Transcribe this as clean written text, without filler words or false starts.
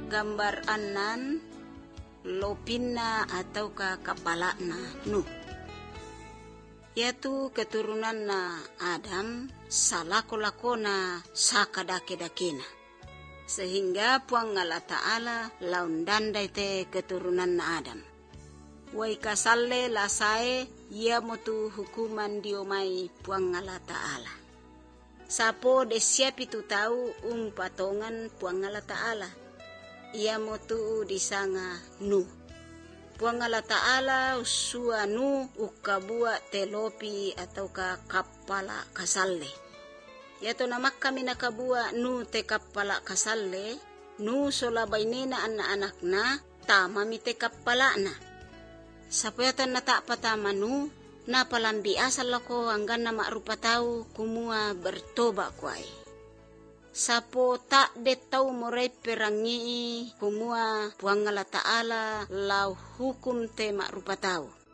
gambar anan lopinna ataukah kapalana Nuh. Yaitu keturunan na Adam salako-lakona sakadake-dakena. Sehingga puang Allah Ta'ala laun dandai te keturunan na Adam. Wai kasalle lasae ia motu hukuman diomai puang Allah Ta'ala. Sapo desiap itu tahu patongan puang Allah Ta'ala. Ia motu disanga Nuh. Puang Allah Ta'ala usua Nuh ukabua telopi ataukah kapala kasalle. Yato namak kami nakabua Nuh te kapala kasalle. Nuh sola bainena anak-anakna tamami te kapala na. Sapuyatan na tak patama Nuh na palambi asal lako hanggan na makrupa tau kumua bertoba kuai. Sapo tak detau morai perangi kumua puang Allah Ta'ala lau hukum te makrupa tau.